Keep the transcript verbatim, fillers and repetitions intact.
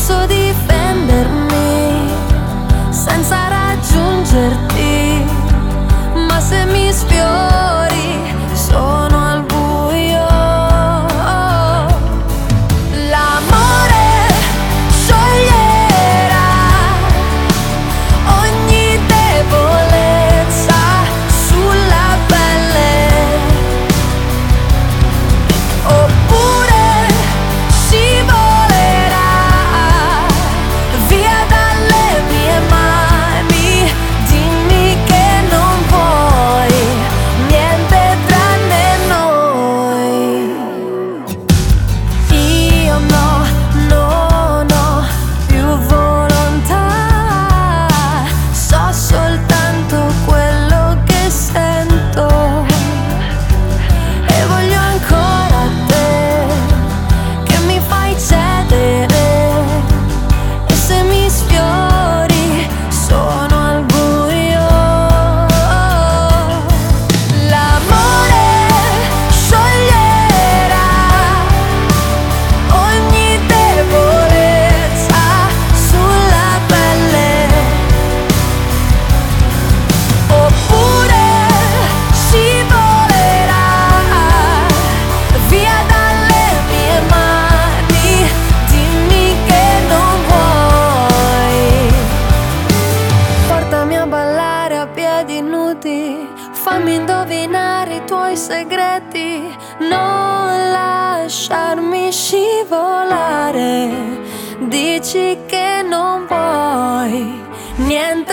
posso difendermi senza raggiungerti, ma se mi sfiori sono al buio. L'amore scioglierà ogni debolezza sulla pelle, oppure scivolerà via dalle mie mani. Dimmi che non vuoi niente tranne noi. Io no, non ho più volontà, so soltanto quello che sento e voglio ancora te, che mi fai cedere, e se mi sfiori sono al buio. L'amore scioglierà ogni debolezza sulla pelle, oppure scivolerà via dalle mie mani. Dimmi che non vuoi. Portami a ballare a piedi nudi, fammi indovinare i tuoi segreti, non lasciarmi scivolare. Dici che non vuoi niente